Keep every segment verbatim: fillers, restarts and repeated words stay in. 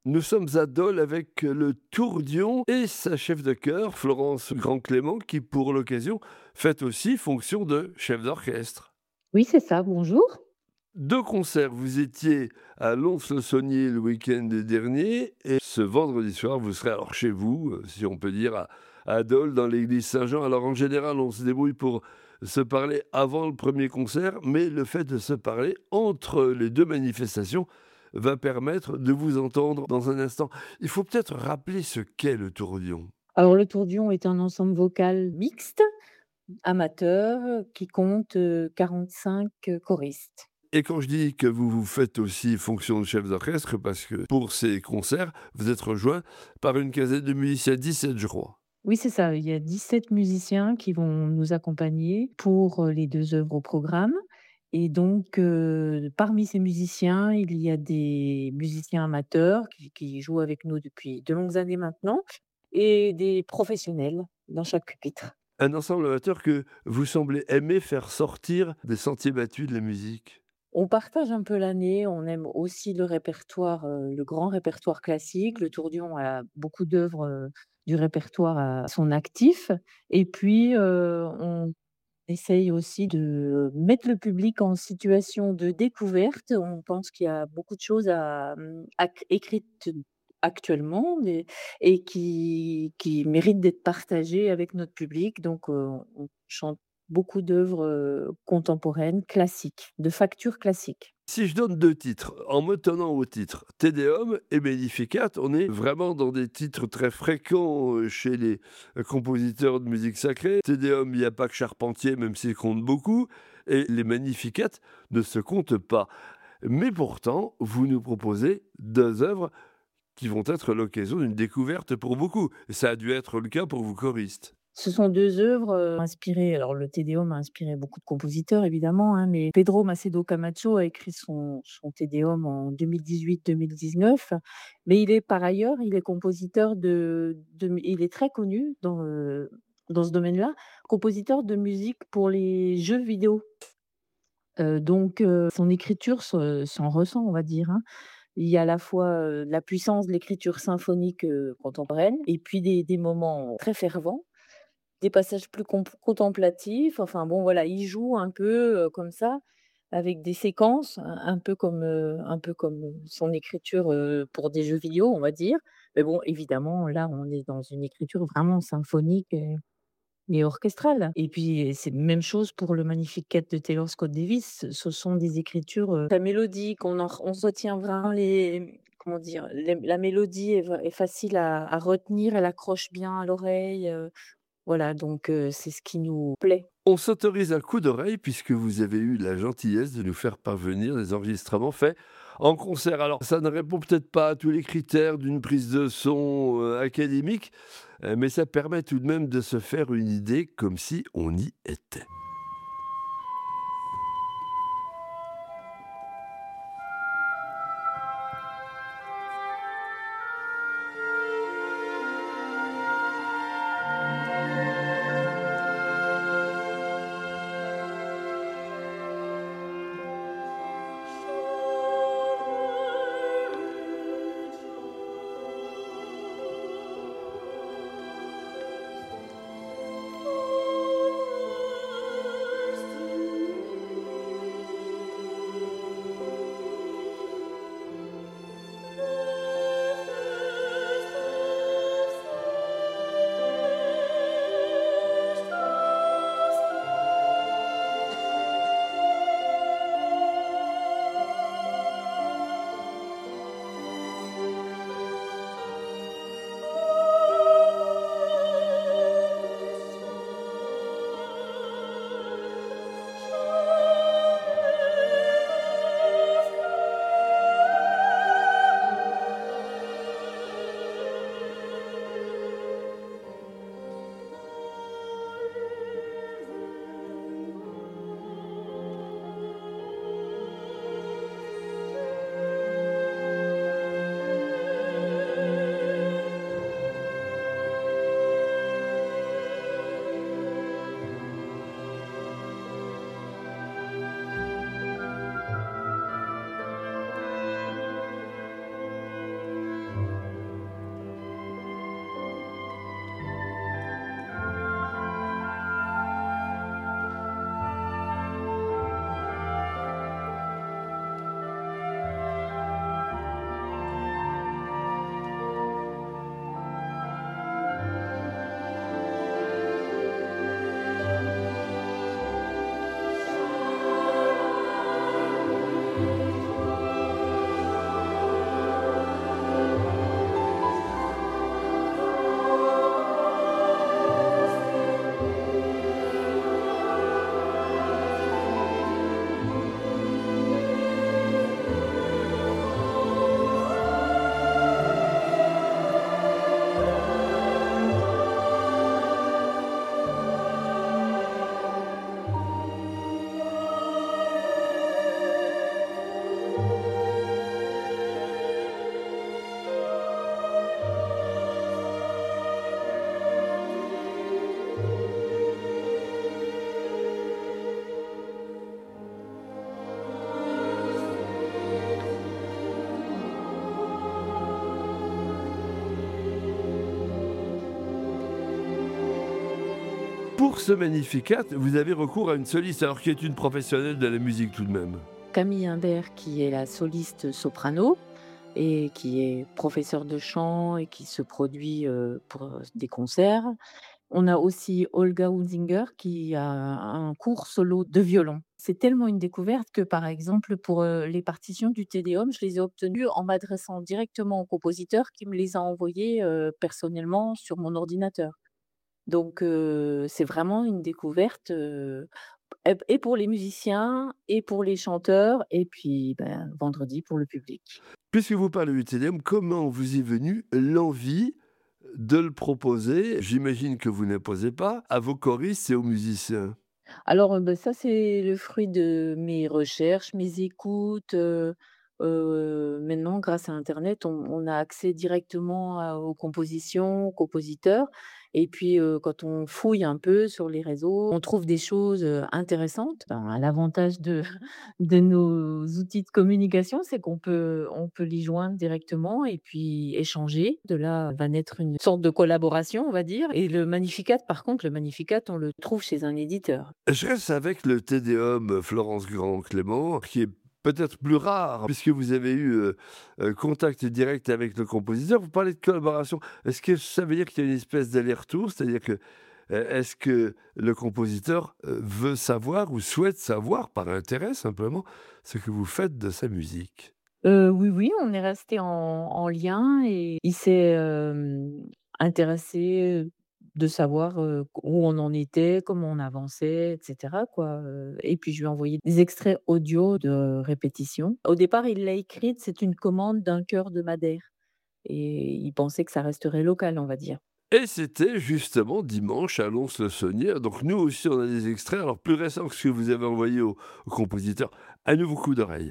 Nous sommes à Dole avec le Tourdion et sa chef de chœur, Florence Grand-Clément, qui pour l'occasion fait aussi fonction de chef d'orchestre. Oui, c'est ça, bonjour. Deux concerts, vous étiez à Lons-le-Saunier le week-end dernier et ce vendredi soir, vous serez alors chez vous, euh, si on peut dire, à, à Dole, dans l'église Saint-Jean. Alors en général, on se débrouille pour se parler avant le premier concert, mais le fait de se parler entre les deux manifestations va permettre de vous entendre dans un instant. Il faut peut-être rappeler ce qu'est le Tourdion. Alors le Tourdion est un ensemble vocal mixte, amateur, qui compte, heu, quarante-cinq, heu, choristes. Et quand je dis que vous vous faites aussi fonction de chef d'orchestre, parce que pour ces concerts, vous êtes rejoint par une quinzaine de musiciens, dix-sept je crois. Oui, c'est ça, il y a dix-sept musiciens qui vont nous accompagner pour, heu, les deux œuvres au programme et donc heu, parmi ces musiciens, il y a des musiciens amateurs qui qui jouent avec nous depuis de longues années maintenant et des professionnels dans chaque pupitre. Un ensemble amateur que vous semblez aimer faire sortir des sentiers battus de la musique. On partage un peu l'année, on aime aussi le répertoire, heu, le grand répertoire classique. Le Tourdion a beaucoup d'œuvres, heu, du répertoire à son actif et puis, heu, on essaye aussi de mettre le public en situation de découverte. On pense qu'il y a beaucoup de choses à, mmh, ac écrites actuellement et et qui qui méritent d'être partagées avec notre public. Donc, heu, on chante beaucoup d'œuvres, heu, contemporaines, classiques, de facture classique. Si je donne deux titres, en me tenant au titre Te Deum et Magnificat, on est vraiment dans des titres très fréquents euh, chez les euh, compositeurs de musique sacrée. Te Deum, il n'y a pas que Charpentier, même s'il compte beaucoup, et les Magnificats ne se comptent pas. Mais pourtant, vous nous proposez deux œuvres qui vont être l'occasion d'une découverte pour beaucoup. Ça a dû être le cas pour vous choristes. Ce sont deux œuvres, heu, inspirées alors le Te Deum a inspiré beaucoup de compositeurs évidemment, hein, mais Pedro Macedo Camacho a écrit son son Te Deum en deux mille dix-huit-deux mille dix-neuf, mais il est par ailleurs, il est compositeur de de mu il est très connu dans, heu, dans ce domaine-là, compositeur de musique pour les jeux vidéo. Heu, donc heu, son écriture se s'en ressent, on va dire, hein. Il y a à la fois, heu, la puissance de l'écriture symphonique, heu, contemporaine et puis des des moments très fervents. Des passages plus comp contemplatifs, enfin bon voilà, il joue un peu, heu, comme ça, avec des séquences, un un peu comme, heu, un peu comme son écriture, heu, pour des jeux vidéo, on va dire. Mais bon, évidemment, là, on est dans une écriture vraiment symphonique et et orchestrale. Et puis, c'est même chose pour le Magnificat de Taylor Scott Davis. Ce sont des écritures, heu, très mélodiques, on en on retient vraiment les comment dire? Les la mélodie est v est facile à à retenir, elle accroche bien à l'oreille, heu voilà, donc heu, c'est ce qui nous plaît. On s'autorise un coup d'oreille puisque vous avez eu la gentillesse de nous faire parvenir des enregistrements faits en concert. Alors, ça ne répond peut-être pas à tous les critères d'une prise de son euh, académique, euh, mais ça permet tout de même de se faire une idée comme si on y était. Pour ce Magnificat, vous avez recours à une soliste, alors qui est une professionnelle de la musique tout de même. Camille Imbert, qui est la soliste soprano et qui est professeure de chant et qui se produit euh, pour euh, des concerts. On a aussi Olga Hunzinger qui a un cours solo de violon. C'est tellement une découverte que, par exemple, pour euh, les partitions du Te Deum, je les ai obtenues en m'adressant directement au compositeur qui me les a envoyées euh, personnellement sur mon ordinateur. Donc, heu, c'est vraiment une découverte, heu, et et pour les musiciens et pour les chanteurs et puis, ben, vendredi pour le public. Puisque vous parlez du Te Deum, comment vous est venue l'envie de le proposer? J'imagine que vous n'imposez pas à vos choristes et aux musiciens. Alors, heu, bah, ça, c'est le fruit de mes recherches, mes écoutes, heu heu, maintenant grâce à internet, on on a accès directement à aux compositions, aux compositeurs et puis, heu, quand on fouille un peu sur les réseaux, on trouve des choses, heu, intéressantes. Ben, l'avantage de de nos outils de communication, c'est qu'on peut on peut les joindre directement et puis échanger. De là va naître une sorte de collaboration, on va dire et le Magnificat, par contre, le Magnificat, on le trouve chez un éditeur. Je reste avec le Te Deum, Florence Grand-Clément, qui est peut-être plus rare, puisque vous avez eu euh, euh, contact direct avec le compositeur. Vous parlez de collaboration. Est-ce que ça veut dire qu'il y a une espèce d'aller-retour? C'est-à-dire que euh, est-ce que le compositeur euh, veut savoir ou souhaite savoir, par intérêt simplement, ce que vous faites de sa musique? Heu, oui, oui, on est resté en en lien et il s'est, hem, intéressé, de savoir, heu, où on en était, comment on avançait et cetera quoi, heu et puis je lui ai envoyé des extraits audio de répétitions. Au départ, il l'a écrite, c'est une commande d'un chœur de Madère et il pensait que ça resterait local, on va dire. Et c'était justement dimanche à Lons-le-Saunier. Donc nous aussi, on a des extraits, alors plus récents que ce que vous avez envoyé au, au compositeur. Un nouveau coup d'oreille.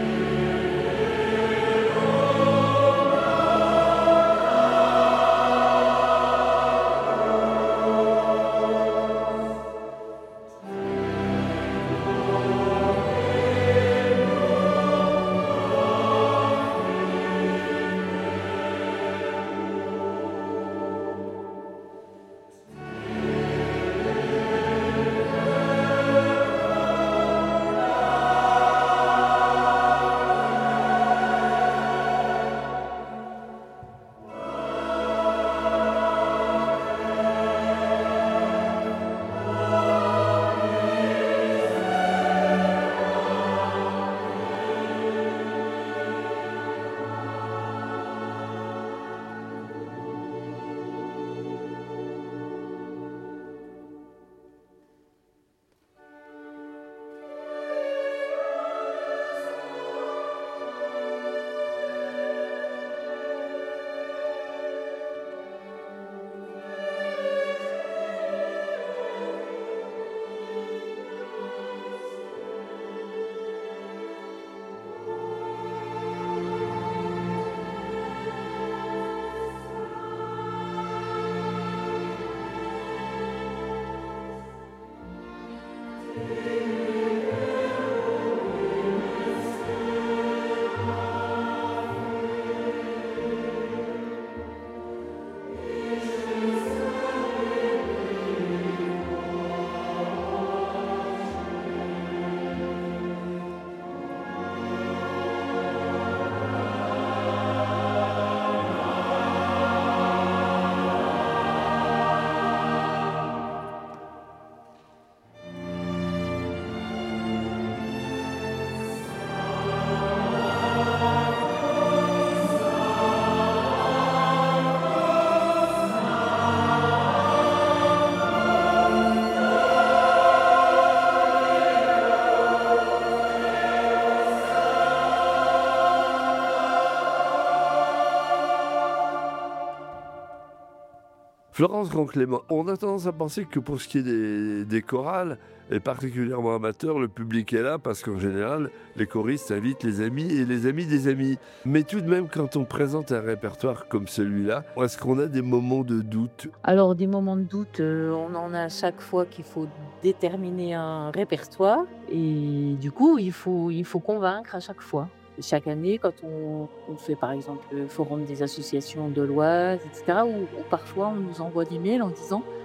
Florence Grand-Clément, on a tendance à penser que pour ce qui est des, des chorales, et particulièrement amateurs, le public est là parce qu'en général, les choristes invitent les amis et les amis des amis. Mais tout de même, quand on présente un répertoire comme celui-là, est-ce qu'on a des moments de doute? Alors des moments de doute, heu, on en a à chaque fois qu'il faut déterminer un répertoire et du coup, il faut il faut convaincre à chaque fois. Chaque année, quand on on fait par exemple le forum des associations de l'Oise et cetera, où où parfois on nous envoie des mails en disant: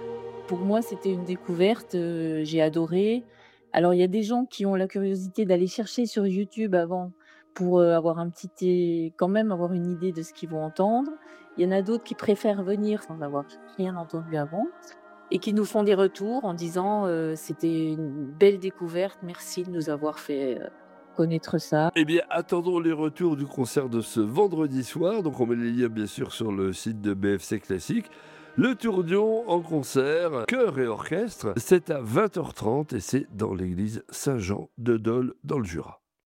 Pour moi, c'était une découverte, heu, j'ai adoré. Alors il y a des gens qui ont la curiosité d'aller chercher sur YouTube avant pour, heu, avoir un petit é quand même avoir une idée de ce qu'ils vont entendre. Il y en a d'autres qui préfèrent venir sans avoir rien entendu avant et qui nous font des retours en disant, heu: «C'était une belle découverte, merci de nous avoir fait, heu, connaître ça». Eh bien, attendons les retours du concert de ce vendredi soir. Donc, on met les liens, bien sûr, sur le site de B F C Classique. Le Tourdion en concert, chœur et orchestre, c'est à vingt heures trente et c'est dans l'église Saint-Jean de Dole, dans le Jura.